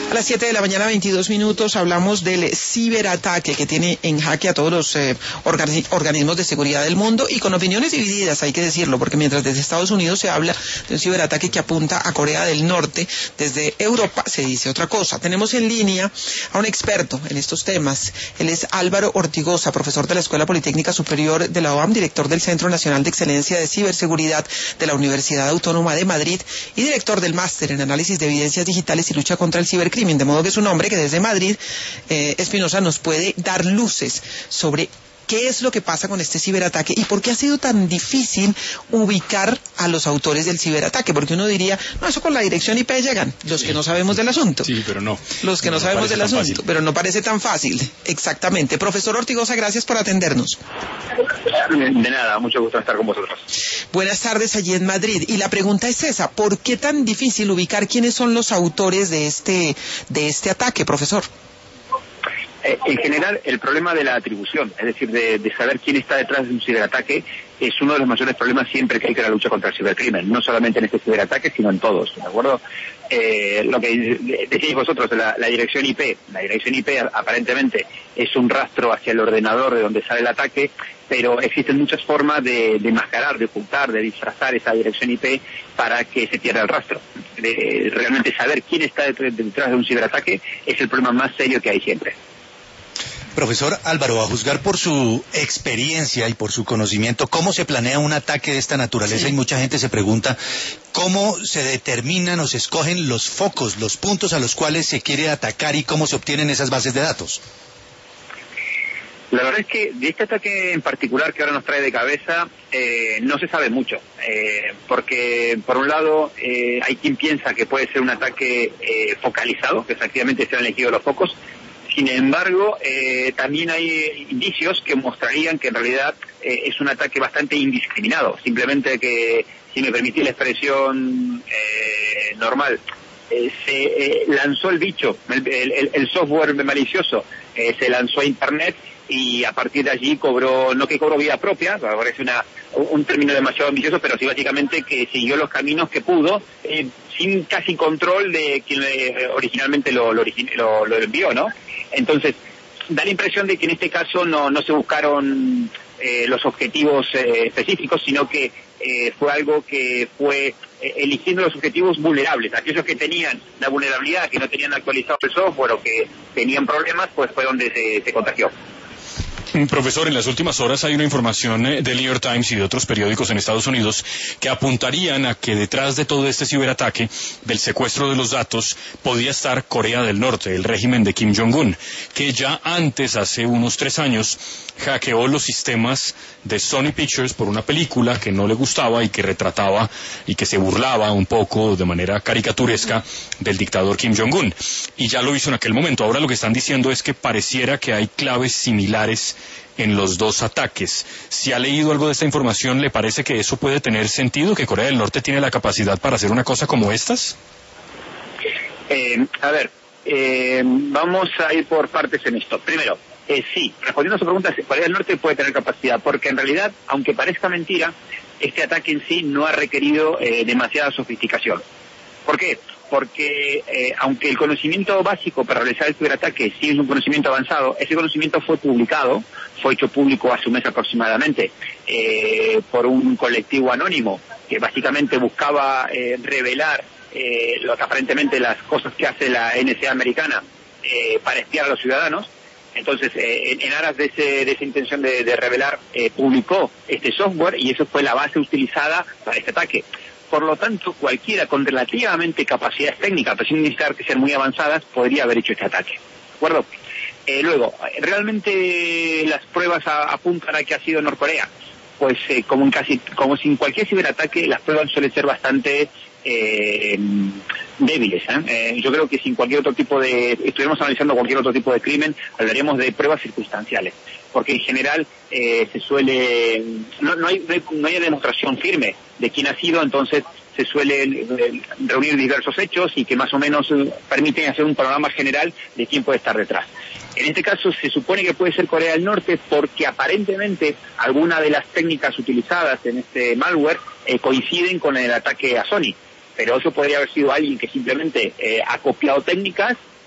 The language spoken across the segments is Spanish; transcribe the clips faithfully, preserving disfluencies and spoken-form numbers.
A las siete de la mañana, veintidós minutos, hablamos del ciberataque que tiene en jaque a todos los eh, organi organismos de seguridad del mundo, y con opiniones divididas, hay que decirlo, porque mientras desde Estados Unidos se habla de un ciberataque que apunta a Corea del Norte, desde Europa se dice otra cosa. Tenemos en línea a un experto en estos temas. Él es Álvaro Ortigosa, profesor de la Escuela Politécnica Superior de la O A M, director del Centro Nacional de Excelencia de Ciberseguridad de la Universidad Autónoma de Madrid y director del Máster en Análisis de Evidencias Digitales y Lucha contra el Cibercrimen. De modo que es un hombre que desde Madrid, eh, Espinosa, nos puede dar luces sobre qué es lo que pasa con este ciberataque y por qué ha sido tan difícil ubicar a los autores del ciberataque. Porque uno diría, no, eso con la dirección I P llegan los sí, que no sabemos del asunto. Sí, pero no. Los que no, no sabemos del asunto, fácil. Pero no parece tan fácil. Exactamente. Profesor Ortigosa, gracias por atendernos. De nada, mucho gusto estar con vosotros. Buenas tardes allí en Madrid. Y la pregunta es esa, ¿por qué tan difícil ubicar quiénes son los autores de este, de este ataque, profesor? Eh, en general, el problema de la atribución, es decir, de, de saber quién está detrás de un ciberataque, es uno de los mayores problemas siempre que hay que la lucha contra el cibercrimen, no solamente en este ciberataque, sino en todos, ¿de acuerdo? Eh, lo que decís vosotros, la, la dirección I P, la dirección I P aparentemente es un rastro hacia el ordenador de donde sale el ataque, pero existen muchas formas de, de mascarar, de ocultar, de disfrazar esa dirección I P para que se pierda el rastro. De, realmente saber quién está detrás de un ciberataque es el problema más serio que hay siempre. Profesor Álvaro, a juzgar por su experiencia y por su conocimiento, ¿cómo se planea un ataque de esta naturaleza? Sí. Y mucha gente se pregunta, ¿cómo se determinan o se escogen los focos, los puntos a los cuales se quiere atacar y cómo se obtienen esas bases de datos? La verdad es que de este ataque en particular que ahora nos trae de cabeza, eh, no se sabe mucho, eh, porque por un lado eh, hay quien piensa que puede ser un ataque eh, focalizado, que efectivamente se han elegido los focos. Sin embargo, eh, también hay indicios que mostrarían que en realidad eh, es un ataque bastante indiscriminado. Simplemente que, si me permitís la expresión eh, normal, eh, se eh, lanzó el bicho, el, el, el software malicioso, eh, se lanzó a Internet y a partir de allí cobró, no que cobró vida propia, parece una, un término demasiado ambicioso, pero sí básicamente que siguió los caminos que pudo, eh, sin casi control de quien eh, originalmente lo, lo, lo, lo envió, ¿no? Entonces, da la impresión de que en este caso no, no se buscaron eh, los objetivos eh, específicos, sino que eh, fue algo que fue eh, eligiendo los objetivos vulnerables. Aquellos que tenían la vulnerabilidad, que no tenían actualizado el software o que tenían problemas, pues fue donde se, se contagió. Profesor, en las últimas horas hay una información del New York Times y de otros periódicos en Estados Unidos que apuntarían a que detrás de todo este ciberataque, del secuestro de los datos, podía estar Corea del Norte, el régimen de Kim Jong-un, que ya antes, hace unos tres años, hackeó los sistemas de Sony Pictures por una película que no le gustaba y que retrataba y que se burlaba un poco de manera caricaturesca del dictador Kim Jong-un. Y ya lo hizo en aquel momento. Ahora lo que están diciendo es que pareciera que hay claves similares en los dos ataques. Si ha leído algo de esta información, ¿le parece que eso puede tener sentido, que Corea del Norte tiene la capacidad para hacer una cosa como estas? Eh, a ver, eh, vamos a ir por partes en esto. Primero, eh, sí, respondiendo a su pregunta, Corea del Norte puede tener capacidad, porque en realidad, aunque parezca mentira, este ataque en sí no ha requerido eh, demasiada sofisticación. ¿Por qué? Porque eh, aunque el conocimiento básico para realizar el ciberataque sí es un conocimiento avanzado, ese conocimiento fue publicado, fue hecho público hace un mes aproximadamente, eh, por un colectivo anónimo que básicamente buscaba eh, revelar eh, lo que aparentemente las cosas que hace la N S A americana eh, para espiar a los ciudadanos. Entonces, eh, en, en aras de, ese, de esa intención de, de revelar, eh, publicó este software y eso fue la base utilizada para este ataque. Por lo tanto, cualquiera con relativamente capacidades técnicas, pero sin necesitar que sean muy avanzadas, podría haber hecho este ataque. ¿De acuerdo? Eh, luego, ¿realmente las pruebas a, apuntan a que ha sido Norcorea? Pues eh, como en casi, como sin cualquier ciberataque, las pruebas suelen ser bastante eh, débiles. ¿eh? Eh, yo creo que sin cualquier otro tipo de, estuviéramos analizando cualquier otro tipo de crimen, hablaríamos de pruebas circunstanciales. Porque en general eh, se suele, no, no, hay, no, hay, no hay demostración firme de quién ha sido, entonces se suelen eh, reunir diversos hechos y que más o menos eh, permiten hacer un panorama general de quién puede estar detrás. En este caso se supone que puede ser Corea del Norte porque aparentemente algunas de las técnicas utilizadas en este malware eh, coinciden con el ataque a Sony, pero eso podría haber sido alguien que simplemente eh, ha copiado técnicas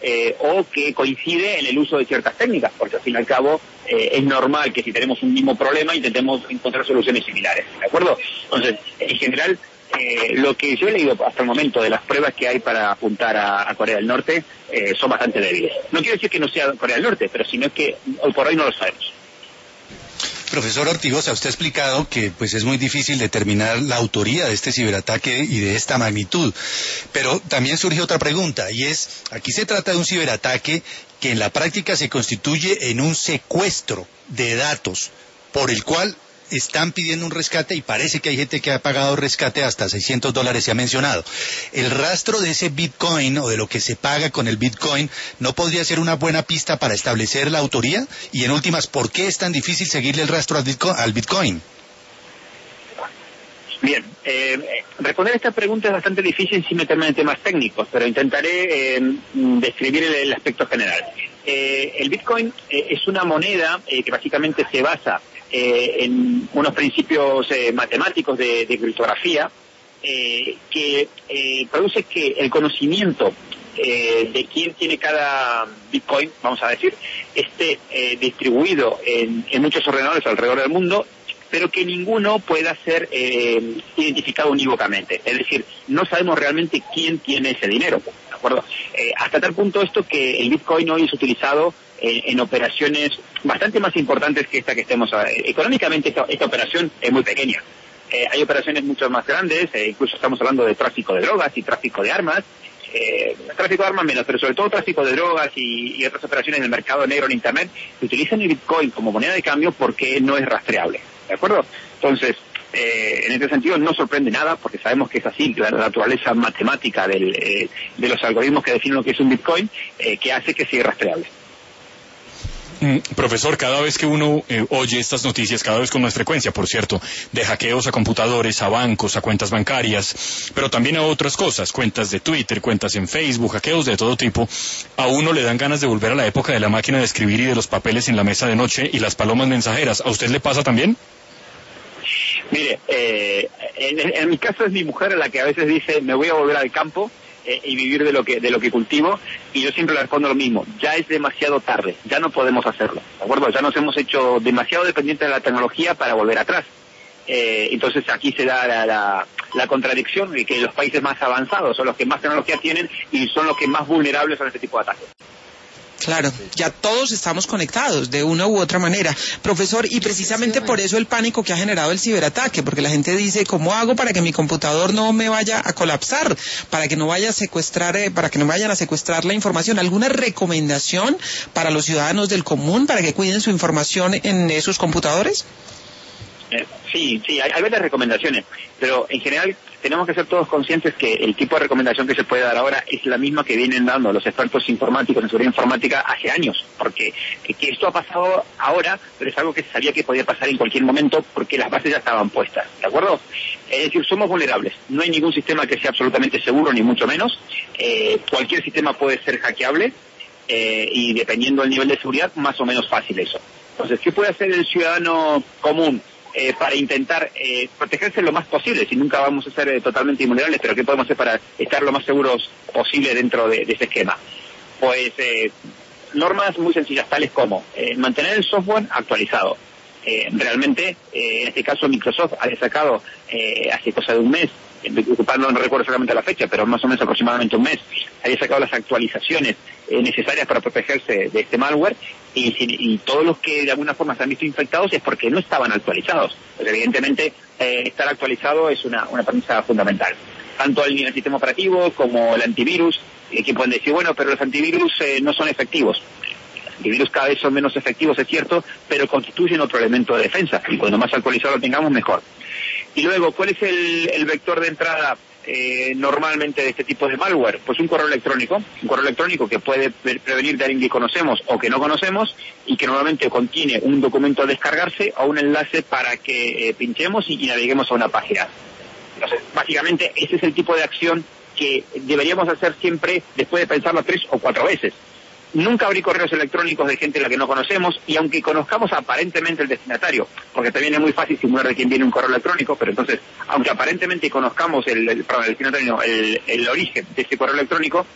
eh, o que coincide en el uso de ciertas técnicas, porque al fin y al cabo eh, es normal que si tenemos un mismo problema intentemos encontrar soluciones similares, ¿de acuerdo? Entonces, en general, eh, lo que yo he leído hasta el momento de las pruebas que hay para apuntar a, a Corea del Norte eh, son bastante débiles. No quiero decir que no sea Corea del Norte, pero sino que hoy por hoy no lo sabemos. Profesor Ortigosa, usted ha explicado que pues es muy difícil determinar la autoría de este ciberataque y de esta magnitud, pero también surge otra pregunta, y es, aquí se trata de un ciberataque que en la práctica se constituye en un secuestro de datos, por el cual están pidiendo un rescate y parece que hay gente que ha pagado rescate hasta seiscientos dólares, se ha mencionado. El rastro de ese Bitcoin o de lo que se paga con el Bitcoin no podría ser una buena pista para establecer la autoría, y en últimas, ¿por qué es tan difícil seguirle el rastro al Bitcoin? Bien, eh, responder a esta pregunta es bastante difícil sin meterme en temas técnicos, pero intentaré eh, describir el, el aspecto general. Eh, el Bitcoin eh, es una moneda eh, que básicamente se basa Eh, en unos principios eh, matemáticos de, de criptografía eh, que eh, produce que el conocimiento eh, de quién tiene cada Bitcoin, vamos a decir, esté eh, distribuido en, en muchos ordenadores alrededor del mundo, pero que ninguno pueda ser eh, identificado unívocamente. Es decir, no sabemos realmente quién tiene ese dinero, ¿de acuerdo? Eh, hasta tal punto esto que el Bitcoin hoy es utilizado en, en operaciones bastante más importantes que esta que estemos... Eh, económicamente esta, esta operación es muy pequeña. Eh, hay operaciones mucho más grandes, eh, incluso estamos hablando de tráfico de drogas y tráfico de armas, eh, tráfico de armas menos, pero sobre todo tráfico de drogas y, y otras operaciones en el mercado negro en Internet, que utilizan el Bitcoin como moneda de cambio porque no es rastreable, ¿de acuerdo? Entonces, eh, en este sentido no sorprende nada, porque sabemos que es así, la naturaleza matemática del, eh, de los algoritmos que definen lo que es un Bitcoin, eh, que hace que sea irrastreable. Mm, profesor, cada vez que uno eh, oye estas noticias, cada vez con más frecuencia, por cierto, de hackeos a computadores, a bancos, a cuentas bancarias, pero también a otras cosas, cuentas de Twitter, cuentas en Facebook, hackeos de todo tipo, a uno le dan ganas de volver a la época de la máquina de escribir y de los papeles en la mesa de noche y las palomas mensajeras. ¿A usted le pasa también? Mire, eh, en, en mi caso es mi mujer la que a veces dice, me voy a volver al campo eh, y vivir de lo que de lo que cultivo, y yo siempre le respondo lo mismo: ya es demasiado tarde, ya no podemos hacerlo, ¿de acuerdo? Ya nos hemos hecho demasiado dependientes de la tecnología para volver atrás. Eh, entonces aquí se da la, la, la contradicción de que los países más avanzados son los que más tecnología tienen y son los que más vulnerables a este tipo de ataques. Claro, ya todos estamos conectados de una u otra manera. Profesor, y precisamente por eso el pánico que ha generado el ciberataque, porque la gente dice, ¿cómo hago para que mi computador no me vaya a colapsar? Para que no vaya a secuestrar, eh, para que no vayan a secuestrar la información. ¿Alguna recomendación para los ciudadanos del común para que cuiden su información en eh, sus computadores? Eh, sí, sí, hay, hay varias recomendaciones, pero en general tenemos que ser todos conscientes que el tipo de recomendación que se puede dar ahora es la misma que vienen dando los expertos informáticos en seguridad informática hace años, porque eh, que esto ha pasado ahora, pero es algo que se sabía que podía pasar en cualquier momento porque las bases ya estaban puestas, ¿de acuerdo? Es decir, somos vulnerables, no hay ningún sistema que sea absolutamente seguro, ni mucho menos, eh, cualquier sistema puede ser hackeable, eh, y dependiendo del nivel de seguridad, más o menos fácil eso. Entonces, ¿qué puede hacer el ciudadano común Eh, para intentar eh, protegerse lo más posible? Si nunca vamos a ser eh, totalmente invulnerables, pero ¿qué podemos hacer para estar lo más seguros posible dentro de, de ese esquema? Pues eh, normas muy sencillas, tales como eh, mantener el software actualizado. Eh, realmente, eh, en este caso Microsoft había sacado eh, hace cosa de un mes, no, no recuerdo exactamente la fecha, pero más o menos aproximadamente un mes, había sacado las actualizaciones eh, necesarias para protegerse de este malware, y, y todos los que de alguna forma se han visto infectados es porque no estaban actualizados. Pues evidentemente eh, estar actualizado es una, una premisa fundamental. Tanto el, el sistema operativo como el antivirus, eh, que pueden decir, bueno, pero los antivirus eh, no son efectivos. Los antivirus cada vez son menos efectivos, es cierto, pero constituyen otro elemento de defensa, y cuando más actualizado lo tengamos, mejor. Y luego, ¿cuál es el, el vector de entrada eh, normalmente de este tipo de malware? Pues un correo electrónico, un correo electrónico que puede pre prevenir de alguien que conocemos o que no conocemos, y que normalmente contiene un documento a descargarse o un enlace para que eh, pinchemos y, y naveguemos a una página. Entonces, básicamente ese es el tipo de acción que deberíamos hacer siempre después de pensarlo tres o cuatro veces. Nunca abrir correos electrónicos de gente a la que no conocemos, y aunque conozcamos aparentemente el destinatario, porque también es muy fácil simular de quién viene un correo electrónico, pero entonces, aunque aparentemente conozcamos el, el, perdón, el destinatario, el, el origen de ese correo electrónico,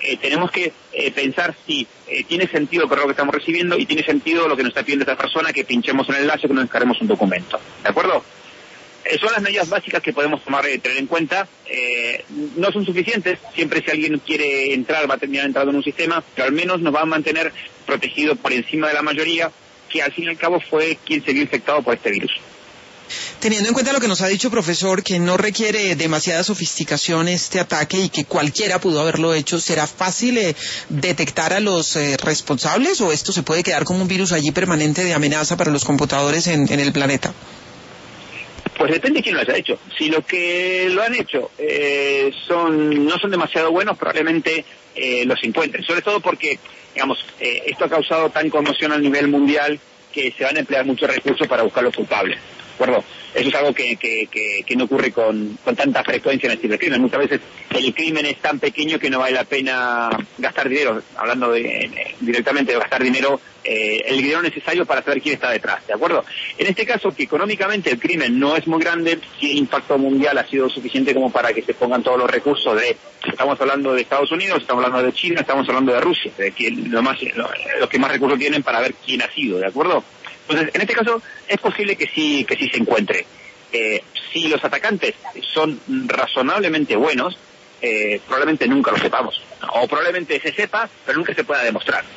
eh, tenemos que eh, pensar si eh, tiene sentido el correo que estamos recibiendo y tiene sentido lo que nos está pidiendo esta persona, que pinchemos en el enlace, que nos descarguemos un documento. ¿De acuerdo? Eh, son las medidas básicas que podemos tomar y tener en cuenta. Eh, no son suficientes. Siempre si alguien quiere entrar va a terminar entrando en un sistema, pero al menos nos va a mantener protegido por encima de la mayoría, que al fin y al cabo fue quien se vio infectado por este virus. Teniendo en cuenta lo que nos ha dicho, profesor, que no requiere demasiada sofisticación este ataque y que cualquiera pudo haberlo hecho, ¿será fácil eh, detectar a los eh, responsables o esto se puede quedar como un virus allí permanente de amenaza para los computadores en, en el planeta? Pues depende de quién lo haya hecho. Si los que lo han hecho eh, son no son demasiado buenos, probablemente eh, los encuentren. Sobre todo porque, digamos, eh, esto ha causado tan conmoción a nivel mundial que se van a emplear muchos recursos para buscar los culpables. ¿De acuerdo? Eso es algo que, que, que, que no ocurre con, con tanta frecuencia en el cibercrimen. Muchas veces el crimen es tan pequeño que no vale la pena gastar dinero, hablando de, eh, directamente de gastar dinero, eh, el dinero necesario para saber quién está detrás, ¿de acuerdo? En este caso, que económicamente el crimen no es muy grande, si el impacto mundial ha sido suficiente como para que se pongan todos los recursos de, estamos hablando de Estados Unidos, estamos hablando de China, estamos hablando de Rusia, de que lo más, lo, los que más recursos tienen para ver quién ha sido, ¿de acuerdo? Entonces, en este caso, es posible que sí, que sí se encuentre. Eh, si los atacantes son razonablemente buenos, eh, probablemente nunca lo sepamos. O probablemente se sepa, pero nunca se pueda demostrar.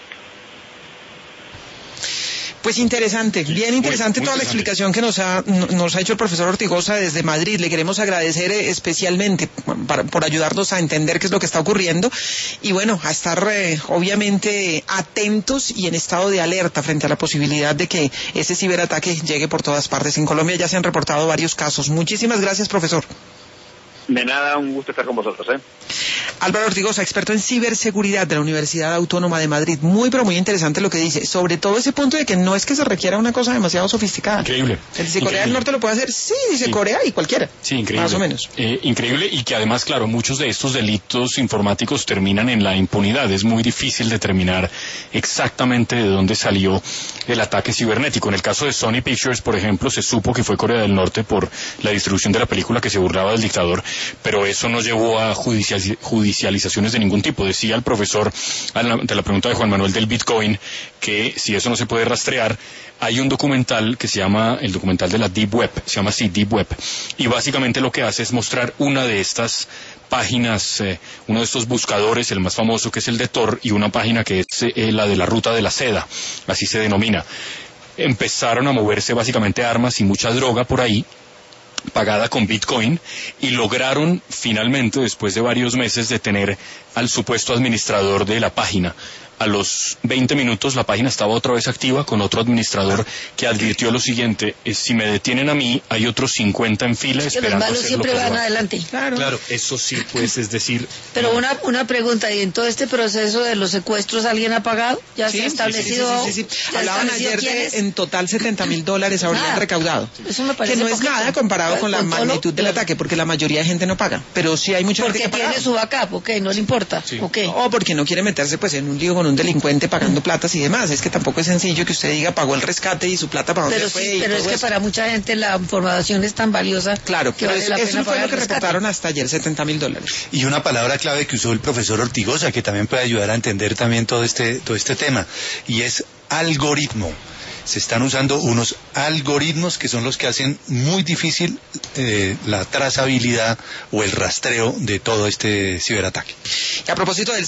Pues interesante, bien interesante muy, muy toda la interesante. explicación que nos ha, nos ha hecho el profesor Ortigosa desde Madrid. Le queremos agradecer especialmente para, por ayudarnos a entender qué es lo que está ocurriendo y bueno, a estar eh, obviamente atentos y en estado de alerta frente a la posibilidad de que ese ciberataque llegue por todas partes. En Colombia ya se han reportado varios casos. Muchísimas gracias, profesor. De nada, un gusto estar con vosotros, ¿eh? Álvaro Ortigosa, experto en ciberseguridad de la Universidad Autónoma de Madrid. Muy, pero muy interesante lo que dice. Sobre todo ese punto de que no es que se requiera una cosa demasiado sofisticada. Increíble. Él dice, Corea Increíble. del Norte lo puede hacer. Sí, dice Sí. Corea y cualquiera. Sí, increíble. Más o menos. Eh, increíble y que además, claro, muchos de estos delitos informáticos terminan en la impunidad. Es muy difícil determinar exactamente de dónde salió el ataque cibernético. En el caso de Sony Pictures, por ejemplo, se supo que fue Corea del Norte por la distribución de la película que se burlaba del dictador, pero eso no llevó a judicial- judicializaciones de ningún tipo. Decía el profesor, ante la pregunta de Juan Manuel del Bitcoin, que si eso no se puede rastrear, hay un documental que se llama, el documental de la Deep Web, se llama así, Deep Web, y básicamente lo que hace es mostrar una de estas páginas, eh, uno de estos buscadores, el más famoso que es el de Tor, y una página que es eh, la de la ruta de la seda, así se denomina. Empezaron a moverse básicamente armas y mucha droga por ahí, pagada con Bitcoin, y lograron finalmente, después de varios meses, detener al supuesto administrador de la página. A los veinte minutos la página estaba otra vez activa con otro administrador que advirtió lo siguiente: eh, si me detienen a mí, hay otros cincuenta en fila Que los esperando malos hacer lo siempre que yo van hago. adelante. Claro. Claro, eso sí, pues, es decir... Pero una una pregunta, ¿y en todo este proceso de los secuestros alguien ha pagado? ¿Ya Sí, se ha sí, establecido? sí, sí, sí, sí. ¿ya Hablaban establecido ayer quién de es? en total setenta mil dólares habrían Nada. recaudado. Eso me parece Que no es poquito. nada comparado con la todo lo- magnitud del claro. ataque, porque la mayoría de gente no paga. Pero sí hay mucha gente Porque que tiene paga. su backup, ok, no le importa, Sí. ok. O porque no quiere meterse pues en un lío con un delincuente pagando platas y demás. Es que tampoco es sencillo que usted diga pagó el rescate y su plata para dónde Pero, fue sí, y pero es todo que eso. para mucha gente la información es tan valiosa Claro, que pero vale es- la eso pena fue pagar lo que el rescate. reportaron hasta ayer, setenta mil dólares. Y una palabra clave que usó el profesor Ortigosa, que también puede ayudar a entender también todo este, todo este tema, y es algoritmo. Se están usando unos algoritmos que son los que hacen muy difícil eh, la trazabilidad o el rastreo de todo este ciberataque. Y a propósito del